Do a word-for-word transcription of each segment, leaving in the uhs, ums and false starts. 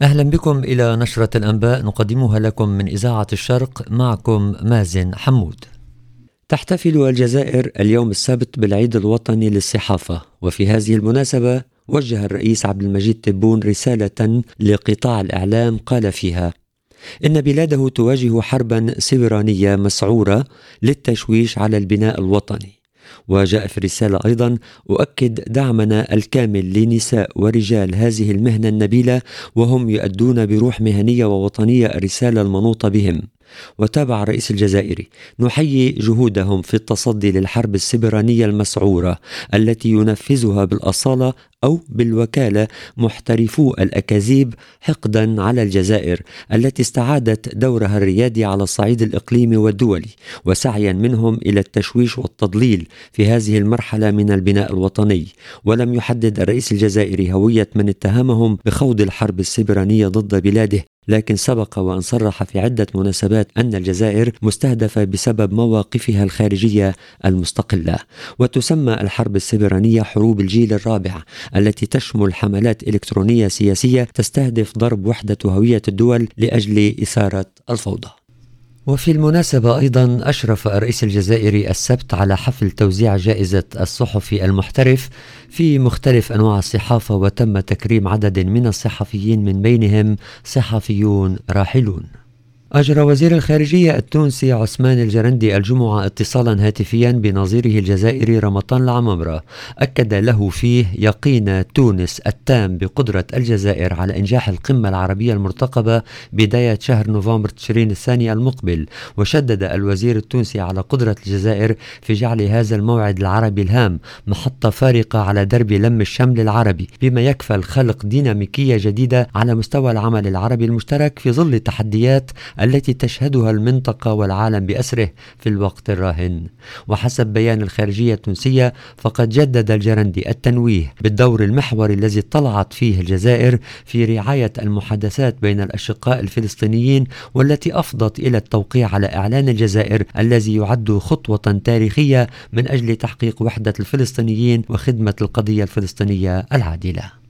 أهلا بكم إلى نشرة الأنباء نقدمها لكم من إذاعة الشرق، معكم مازن حمود. تحتفل الجزائر اليوم السبت بالعيد الوطني للصحافة، وفي هذه المناسبة وجه الرئيس عبد المجيد تبون رسالة لقطاع الإعلام قال فيها: إن بلاده تواجه حربا سبرانية مسعورة للتشويش على البناء الوطني. وجاء في الرسالة أيضا: أؤكد دعمنا الكامل لنساء ورجال هذه المهنة النبيلة، وهم يؤدون بروح مهنية ووطنية الرسالة المنوطة بهم. وتابع الرئيس الجزائري: نحيي جهودهم في التصدي للحرب السبرانية المسعورة التي ينفذها بالأصالة أو بالوكالة محترفو الأكاذيب حقدا على الجزائر التي استعادت دورها الريادي على الصعيد الإقليمي والدولي، وسعيا منهم إلى التشويش والتضليل في هذه المرحلة من البناء الوطني. ولم يحدد الرئيس الجزائري هوية من اتهمهم بخوض الحرب السبرانية ضد بلاده، لكن سبق وأن صرح في عدة مناسبات أن الجزائر مستهدفة بسبب مواقفها الخارجية المستقلة. وتسمى الحرب السبرانية حروب الجيل الرابع، التي تشمل حملات إلكترونية سياسية تستهدف ضرب وحدة هوية الدول لأجل إثارة الفوضى. وفي المناسبة أيضا أشرف الرئيس الجزائري السبت على حفل توزيع جائزة الصحفي المحترف في مختلف أنواع الصحافة، وتم تكريم عدد من الصحفيين من بينهم صحفيون راحلون. أجرى وزير الخارجية التونسي عثمان الجرندي الجمعة اتصالا هاتفيا بنظيره الجزائري رمضان العمامرة، أكد له فيه يقين تونس التام بقدرة الجزائر على إنجاح القمة العربية المرتقبة بداية شهر نوفمبر تشرين الثاني المقبل. وشدد الوزير التونسي على قدرة الجزائر في جعل هذا الموعد العربي الهام محطة فارقة على درب لم الشمل العربي، بما يكفل خلق ديناميكية جديدة على مستوى العمل العربي المشترك في ظل التحديات التي تشهدها المنطقة والعالم بأسره في الوقت الراهن. وحسب بيان الخارجية التونسية، فقد جدد الجرندي التنويه بالدور المحوري الذي اطلعت فيه الجزائر في رعاية المحادثات بين الأشقاء الفلسطينيين، والتي أفضت إلى التوقيع على إعلان الجزائر الذي يعد خطوة تاريخية من أجل تحقيق وحدة الفلسطينيين وخدمة القضية الفلسطينية العادلة.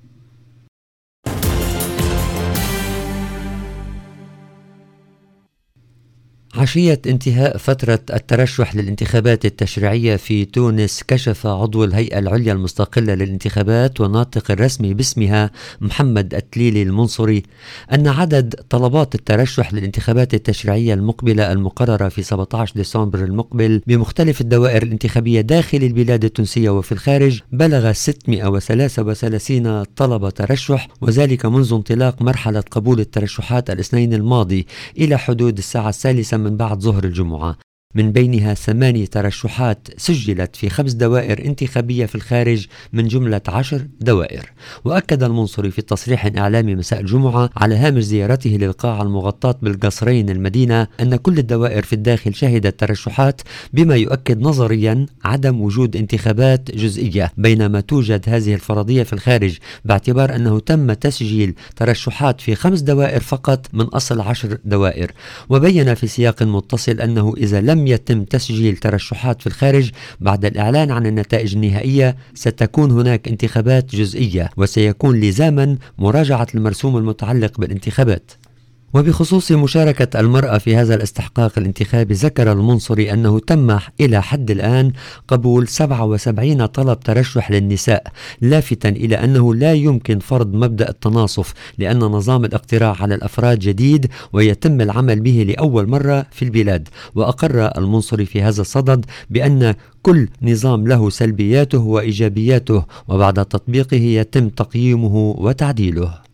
عشية انتهاء فترة الترشح للانتخابات التشريعية في تونس، كشف عضو الهيئة العليا المستقلة للانتخابات والناطق الرسمي باسمها محمد التليلي المنصري أن عدد طلبات الترشح للانتخابات التشريعية المقبلة المقررة في سبعة عشر ديسمبر المقبل بمختلف الدوائر الانتخابية داخل البلاد التونسية وفي الخارج بلغ ستمائة وثلاثة وثلاثين طلب ترشح، وذلك منذ انطلاق مرحلة قبول الترشحات الاثنين الماضي إلى حدود الساعة الثالثة من بعد ظهر الجمعة. من بينها ثماني ترشحات سجلت في خمس دوائر انتخابية في الخارج من جملة عشر دوائر. وأكد المنصري في تصريح إعلامي مساء الجمعة على هامش زيارته للقاعة المغطاة بالقصرين المدينة أن كل الدوائر في الداخل شهدت ترشحات، بما يؤكد نظريا عدم وجود انتخابات جزئية، بينما توجد هذه الفرضية في الخارج، باعتبار أنه تم تسجيل ترشحات في خمس دوائر فقط من أصل عشر دوائر. وبين في سياق متصل أنه إذا لم يتم تسجيل ترشحات في الخارج بعد الإعلان عن النتائج النهائية ستكون هناك انتخابات جزئية، وسيكون لزاما مراجعة المرسوم المتعلق بالانتخابات. وبخصوص مشاركة المرأة في هذا الاستحقاق الانتخابي، ذكر المنصري أنه تم إلى حد الآن قبول سبعة وسبعين طلب ترشح للنساء، لافتاً إلى أنه لا يمكن فرض مبدأ التناصف لأن نظام الاقتراع على الأفراد جديد ويتم العمل به لأول مرة في البلاد. وأقر المنصري في هذا الصدد بأن كل نظام له سلبياته وإيجابياته، وبعد تطبيقه يتم تقييمه وتعديله.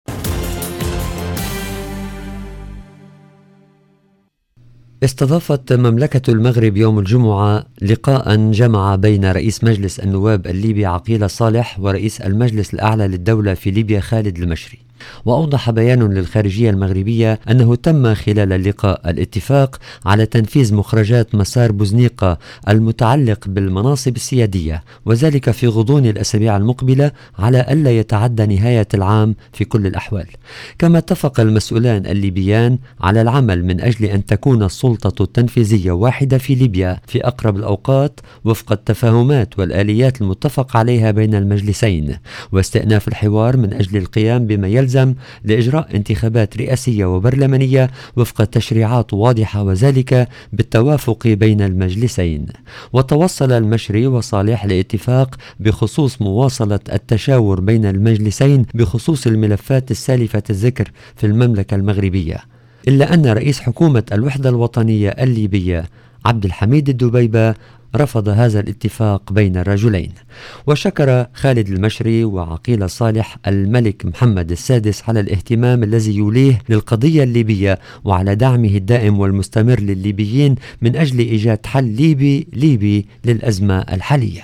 استضافت مملكة المغرب يوم الجمعة لقاء جمع بين رئيس مجلس النواب الليبي عقيل صالح ورئيس المجلس الأعلى للدولة في ليبيا خالد المشري. وأوضح بيان للخارجية المغربية أنه تم خلال اللقاء الاتفاق على تنفيذ مخرجات مسار بوزنيقة المتعلق بالمناصب السيادية، وذلك في غضون الأسابيع المقبلة على ألا يتعدى نهاية العام في كل الأحوال. كما اتفق المسؤولان الليبيان على العمل من أجل أن تكون السلطة التنفيذية واحدة في ليبيا في أقرب الأوقات وفق التفاهمات والآليات المتفق عليها بين المجلسين، واستئناف الحوار من أجل القيام بما يلزم يلزم لإجراء انتخابات رئاسية وبرلمانية وفق تشريعات واضحة، وذلك بالتوافق بين المجلسين. وتوصل المشري وصالح لاتفاق بخصوص مواصلة التشاور بين المجلسين بخصوص الملفات السالفة الذكر في المملكة المغربية، إلا أن رئيس حكومة الوحدة الوطنية الليبية عبد الحميد الدبيبة رفض هذا الاتفاق بين الرجلين. وشكر خالد المشري وعقيل صالح الملك محمد السادس على الاهتمام الذي يوليه للقضية الليبية وعلى دعمه الدائم والمستمر للليبيين من أجل إيجاد حل ليبي ليبي للأزمة الحالية.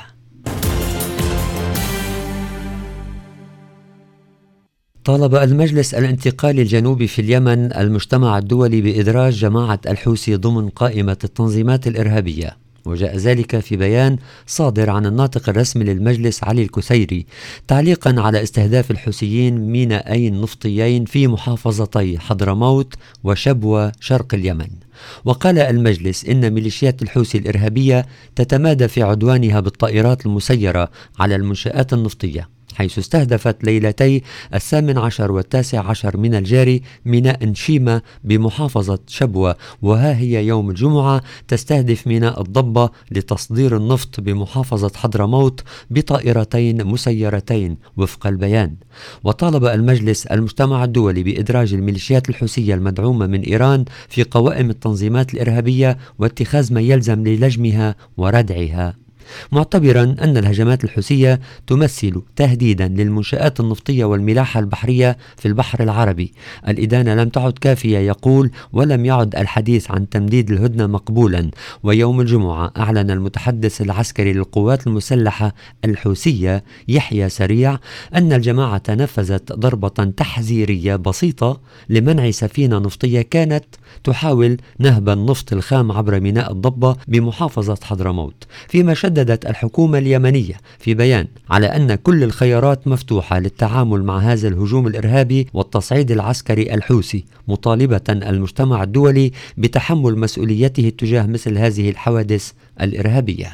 طالب المجلس الانتقالي الجنوبي في اليمن المجتمع الدولي بإدراج جماعة الحوثي ضمن قائمة التنظيمات الإرهابية، وجاء ذلك في بيان صادر عن الناطق الرسمي للمجلس علي الكثيري تعليقا على استهداف الحوثيين مينائين نفطيين في محافظتي حضرموت وشبوة شرق اليمن. وقال المجلس إن ميليشيات الحوثي الإرهابية تتمادى في عدوانها بالطائرات المسيرة على المنشآت النفطية، حيث استهدفت ليلتي الثامن عشر والتاسع عشر من الجاري ميناء نشيمة بمحافظة شبوة، وها هي يوم الجمعة تستهدف ميناء الضبة لتصدير النفط بمحافظة حضرموت بطائرتين مسيرتين وفق البيان. وطالب المجلس المجتمع الدولي بإدراج الميليشيات الحوثية المدعومة من إيران في قوائم التنظيمات الإرهابية واتخاذ ما يلزم للجمها وردعها، معتبرا أن الهجمات الحوثية تمثل تهديدا للمنشآت النفطية والملاحة البحرية في البحر العربي. الإدانة لم تعد كافية يقول، ولم يعد الحديث عن تمديد الهدنة مقبولا. ويوم الجمعة أعلن المتحدث العسكري للقوات المسلحة الحوثية يحيى سريع أن الجماعة نفذت ضربة تحذيرية بسيطة لمنع سفينة نفطية كانت تحاول نهب النفط الخام عبر ميناء الضبة بمحافظة حضرموت، فيما شددت الحكومة اليمنية في بيان على أن كل الخيارات مفتوحة للتعامل مع هذا الهجوم الإرهابي والتصعيد العسكري الحوثي، مطالبة المجتمع الدولي بتحمل مسؤوليته تجاه مثل هذه الحوادث الإرهابية.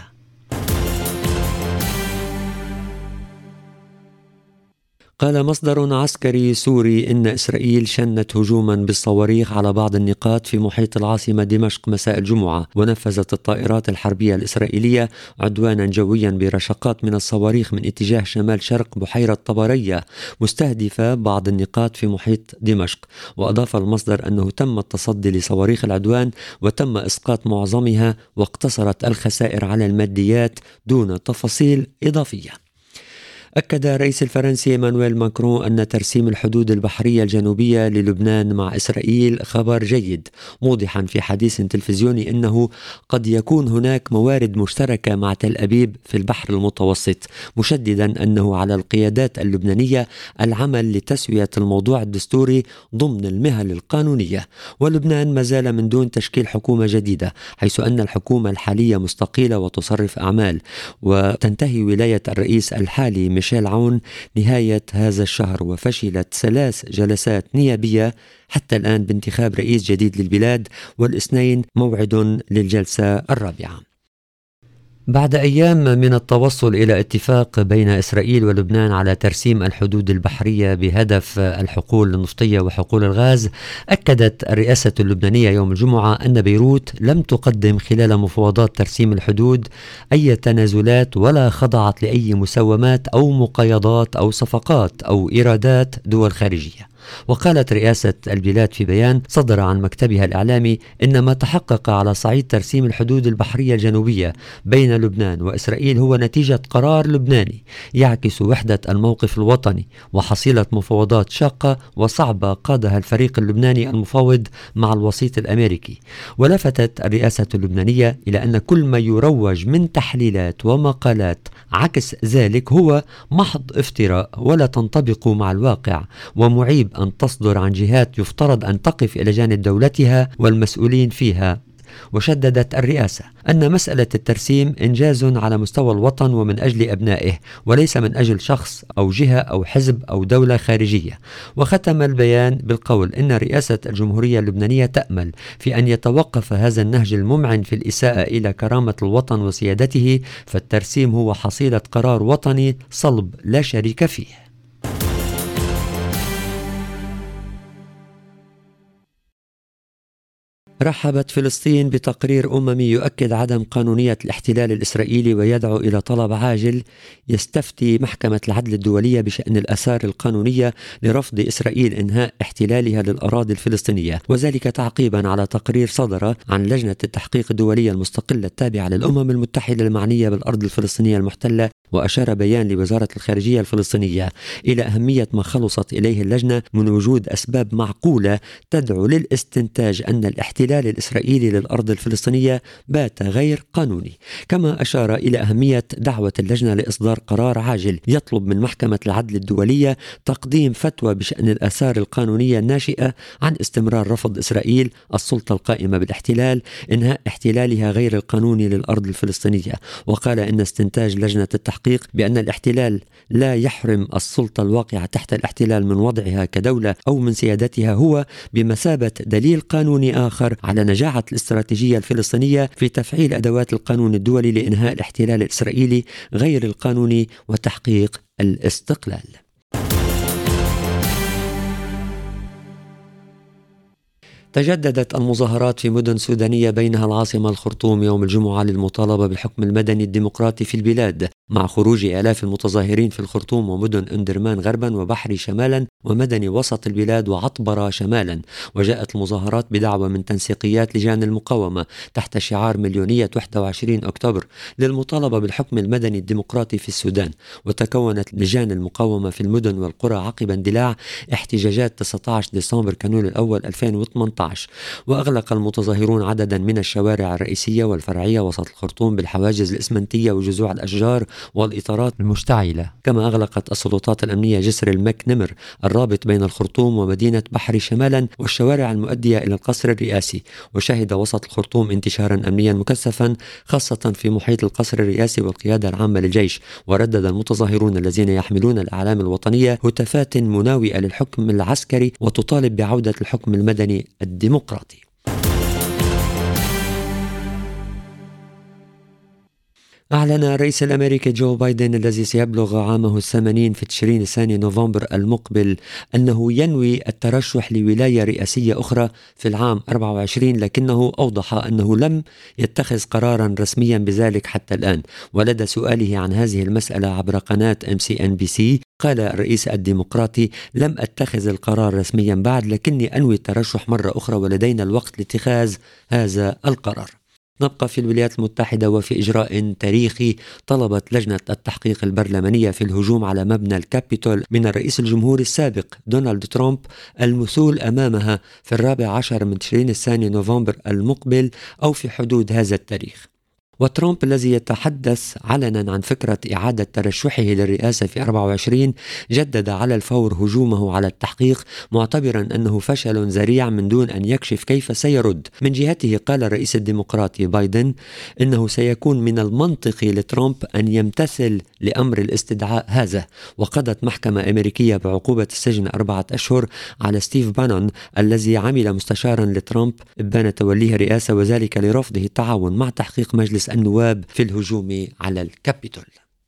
قال مصدر عسكري سوري إن إسرائيل شنت هجوما بالصواريخ على بعض النقاط في محيط العاصمة دمشق مساء الجمعة، ونفذت الطائرات الحربية الإسرائيلية عدوانا جويا برشقات من الصواريخ من اتجاه شمال شرق بحيرة طبرية مستهدفة بعض النقاط في محيط دمشق. وأضاف المصدر أنه تم التصدي لصواريخ العدوان وتم إسقاط معظمها، واقتصرت الخسائر على الماديات دون تفاصيل إضافية. أكد الرئيس الفرنسي إيمانويل ماكرون أن ترسيم الحدود البحرية الجنوبية للبنان مع إسرائيل خبر جيد، موضحا في حديث تلفزيوني أنه قد يكون هناك موارد مشتركة مع تل أبيب في البحر المتوسط، مشددا أنه على القيادات اللبنانية العمل لتسوية الموضوع الدستوري ضمن المهل القانونية. ولبنان ما زال من دون تشكيل حكومة جديدة، حيث أن الحكومة الحالية مستقيلة وتصرف أعمال، وتنتهي ولاية الرئيس الحالي ميشيل عون نهاية هذا الشهر، وفشلت ثلاث جلسات نيابية حتى الآن بانتخاب رئيس جديد للبلاد، والاثنين موعد للجلسة الرابعة. بعد أيام من التوصل إلى اتفاق بين إسرائيل ولبنان على ترسيم الحدود البحرية بهدف الحقول النفطية وحقول الغاز، أكدت الرئاسة اللبنانية يوم الجمعة أن بيروت لم تقدم خلال مفاوضات ترسيم الحدود أي تنازلات ولا خضعت لأي مساومات أو مقايضات أو صفقات أو إيرادات دول خارجية. وقالت رئاسة البلاد في بيان صدر عن مكتبها الإعلامي إن ما تحقق على صعيد ترسيم الحدود البحرية الجنوبية بين لبنان وإسرائيل هو نتيجة قرار لبناني يعكس وحدة الموقف الوطني وحصيلة مفاوضات شاقة وصعبة قادها الفريق اللبناني المفاوض مع الوسيط الأمريكي. ولفتت الرئاسة اللبنانية إلى أن كل ما يروج من تحليلات ومقالات عكس ذلك هو محض افتراء ولا تنطبق مع الواقع، ومعيب أن تصدر عن جهات يفترض أن تقف إلى جانب دولتها والمسؤولين فيها. وشددت الرئاسة أن مسألة الترسيم إنجاز على مستوى الوطن ومن أجل أبنائه، وليس من أجل شخص أو جهة أو حزب أو دولة خارجية. وختم البيان بالقول إن رئاسة الجمهورية اللبنانية تأمل في أن يتوقف هذا النهج الممعن في الإساءة إلى كرامة الوطن وسيادته، فالترسيم هو حصيلة قرار وطني صلب لا شريك فيه. رحبت فلسطين بتقرير أممي يؤكد عدم قانونية الاحتلال الإسرائيلي ويدعو إلى طلب عاجل يستفتي محكمة العدل الدولية بشأن الآثار القانونية لرفض إسرائيل إنهاء احتلالها للأراضي الفلسطينية، وذلك تعقيبا على تقرير صدر عن لجنة التحقيق الدولية المستقلة التابعة للأمم المتحدة المعنية بالأرض الفلسطينية المحتلة. وأشار بيان لوزارة الخارجية الفلسطينية إلى أهمية ما خلصت إليه اللجنة من وجود أسباب معقولة تدعو للاستنتاج أن الاحتلال الإسرائيلي للأرض الفلسطينية بات غير قانوني. كما أشار إلى أهمية دعوة اللجنة لإصدار قرار عاجل يطلب من محكمة العدل الدولية تقديم فتوى بشأن الآثار القانونية الناشئة عن استمرار رفض إسرائيل السلطة القائمة بالاحتلال إنهاء احتلالها غير القانوني للأرض الفلسطينية. وقال إن استنتاج لجنة التحقيق بأن الاحتلال لا يحرم السلطة الواقعة تحت الاحتلال من وضعها كدولة أو من سيادتها هو بمثابة دليل قانوني آخر على نجاعة الاستراتيجية الفلسطينية في تفعيل أدوات القانون الدولي لإنهاء الاحتلال الإسرائيلي غير القانوني وتحقيق الاستقلال. تجددت المظاهرات في مدن سودانية بينها العاصمة الخرطوم يوم الجمعة للمطالبة بالحكم المدني الديمقراطي في البلاد، مع خروج آلاف المتظاهرين في الخرطوم ومدن أندرمان غربا وبحري شمالا ومدني وسط البلاد وعطبرة شمالا. وجاءت المظاهرات بدعوى من تنسيقيات لجان المقاومة تحت شعار مليونية واحد وعشرين أكتوبر للمطالبة بالحكم المدني الديمقراطي في السودان. وتكونت لجان المقاومة في المدن والقرى عقب اندلاع احتجاجات تسعة عشر ديسمبر كانون الأول ألفين وثمانية عشر. وأغلق المتظاهرون عددا من الشوارع الرئيسية والفرعية وسط الخرطوم بالحواجز الإسمنتية وجذوع الأشجار والإطارات المشتعلة. كما أغلقت السلطات الأمنية جسر المك نمر الرابط بين الخرطوم ومدينة بحري شمالا والشوارع المؤدية إلى القصر الرئاسي. وشهد وسط الخرطوم انتشارا أمنيا مكثفا خاصة في محيط القصر الرئاسي والقيادة العامة للجيش. وردد المتظاهرون الذين يحملون الأعلام الوطنية هتافات مناوئة للحكم العسكري وتطالب بعودة الحكم المدني الديمقراطي. أعلن الرئيس الأمريكي جو بايدن الذي سيبلغ عامه الثمانين في تشرين الثاني نوفمبر المقبل أنه ينوي الترشح لولاية رئاسية أخرى في العام أربعة وعشرين، لكنه أوضح أنه لم يتخذ قرارا رسميا بذلك حتى الآن. ولدى سؤاله عن هذه المسألة عبر قناة إم سي إن بي سي قال الرئيس الديمقراطي: لم أتخذ القرار رسميا بعد، لكني أنوي الترشح مرة أخرى ولدينا الوقت لاتخاذ هذا القرار. نبقى في الولايات المتحدة، وفي إجراء تاريخي طلبت لجنة التحقيق البرلمانية في الهجوم على مبنى الكابيتول من الرئيس الجمهوري السابق دونالد ترامب المثول أمامها في الرابع عشر من تشرين الثاني نوفمبر المقبل أو في حدود هذا التاريخ. وترامب الذي يتحدث علنا عن فكرة إعادة ترشحه للرئاسة في أربعة وعشرين جدد على الفور هجومه على التحقيق، معتبرا أنه فشل ذريع من دون أن يكشف كيف سيرد. من جهته قال الرئيس الديمقراطي بايدن إنه سيكون من المنطقي لترامب أن يمتثل لأمر الاستدعاء هذا. وقضت محكمة أمريكية بعقوبة السجن أربعة أشهر على ستيف بانون الذي عمل مستشارا لترامب بان توليه الرئاسة، وذلك لرفضه التعاون مع تحقيق مجلس النواب في الهجوم على الكابيتول.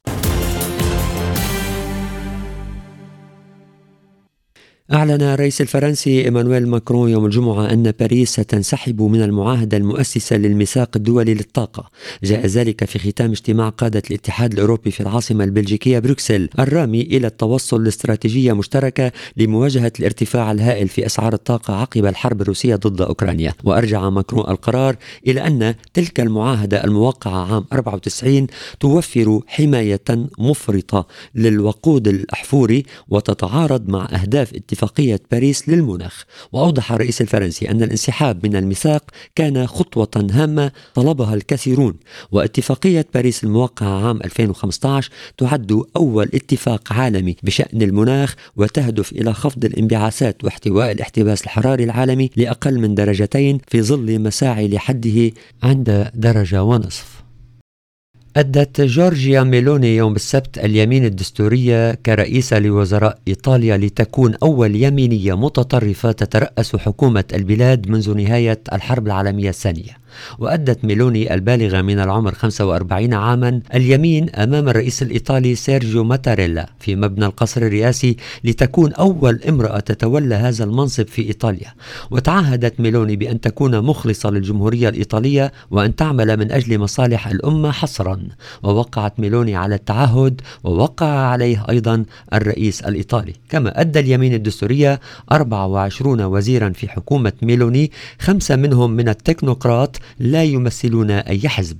أعلن الرئيس الفرنسي إيمانويل ماكرون يوم الجمعة أن باريس ستنسحب من المعاهدة المؤسسة للميثاق الدولي للطاقة. جاء ذلك في ختام اجتماع قادة الاتحاد الأوروبي في العاصمة البلجيكية بروكسل الرامي إلى التوصل لاستراتيجية مشتركة لمواجهة الارتفاع الهائل في أسعار الطاقة عقب الحرب الروسية ضد أوكرانيا. وأرجع ماكرون القرار إلى أن تلك المعاهدة الموقعة عام أربعة وتسعين توفر حماية مفرطة للوقود الأحفوري وتتعارض مع أهداف اتفاقية باريس للمناخ. وأوضح الرئيس الفرنسي أن الانسحاب من الميثاق كان خطوة هامة طلبها الكثيرون. واتفاقية باريس الموقعة عام ألفين وخمسة عشر تعد أول اتفاق عالمي بشأن المناخ وتهدف إلى خفض الانبعاثات واحتواء الاحتباس الحراري العالمي لأقل من درجتين في ظل مساعي لحده عند درجة ونصف. أدت جورجيا ميلوني يوم السبت اليمين الدستورية كرئيسة لوزراء إيطاليا لتكون أول يمينية متطرفة تترأس حكومة البلاد منذ نهاية الحرب العالمية الثانية. وأدت ميلوني البالغة من العمر خمسة وأربعين عاما اليمين أمام الرئيس الإيطالي سيرجيو ماتاريلا في مبنى القصر الرئاسي لتكون أول امرأة تتولى هذا المنصب في إيطاليا. وتعهدت ميلوني بأن تكون مخلصة للجمهورية الإيطالية وأن تعمل من أجل مصالح الأمة حصرا. ووقعت ميلوني على التعهد ووقع عليه أيضا الرئيس الإيطالي. كما أدى اليمين الدستورية أربعة وعشرين وزيرا في حكومة ميلوني، خمسة منهم من التكنوقراط لا يمثلون أي حزب.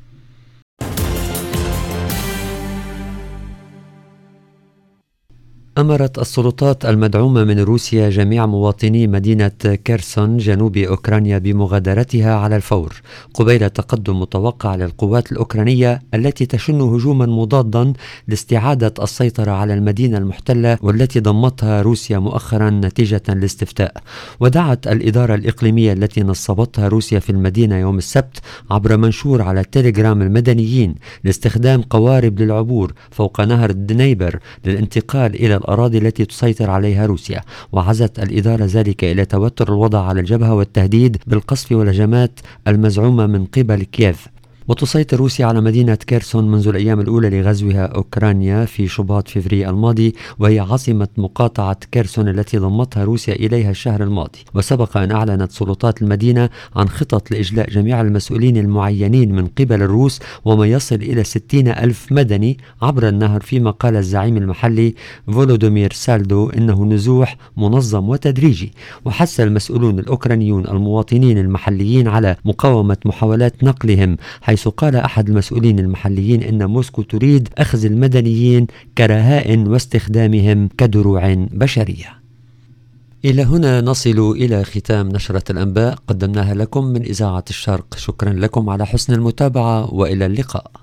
أمرت السلطات المدعومة من روسيا جميع مواطني مدينة كيرسون جنوب أوكرانيا بمغادرتها على الفور، قبيل تقدم متوقع للقوات الأوكرانية التي تشن هجوما مضادا لاستعادة السيطرة على المدينة المحتلة والتي ضمتها روسيا مؤخرا نتيجة الاستفتاء. ودعت الإدارة الإقليمية التي نصبتها روسيا في المدينة يوم السبت عبر منشور على التليجرام المدنيين لاستخدام قوارب للعبور فوق نهر الدنيبر للانتقال إلى الأراضي التي تسيطر عليها روسيا. وعزت الإدارة ذلك إلى توتر الوضع على الجبهة والتهديد بالقصف والهجمات المزعومة من قبل كييف. وتسيطر روسيا على مدينة كيرسون منذ الأيام الأولى لغزوها أوكرانيا في شباط فبراير الماضي، وهي عاصمة مقاطعة كيرسون التي ضمتها روسيا إليها الشهر الماضي. وسبق أن أعلنت سلطات المدينة عن خطط لإجلاء جميع المسؤولين المعينين من قبل الروس وما يصل إلى ستين ألف مدني عبر النهر، فيما قال الزعيم المحلي فولودومير سالدو إنه نزوح منظم وتدريجي. وحث المسؤولون الأوكرانيون المواطنين المحليين على مقاومة محاولات نقلهم، حيث قال أحد المسؤولين المحليين إن موسكو تريد أخذ المدنيين كرهائن واستخدامهم كدروع بشرية. إلى هنا نصل إلى ختام نشرة الأنباء قدمناها لكم من إذاعة الشرق. شكرا لكم على حسن المتابعة وإلى اللقاء.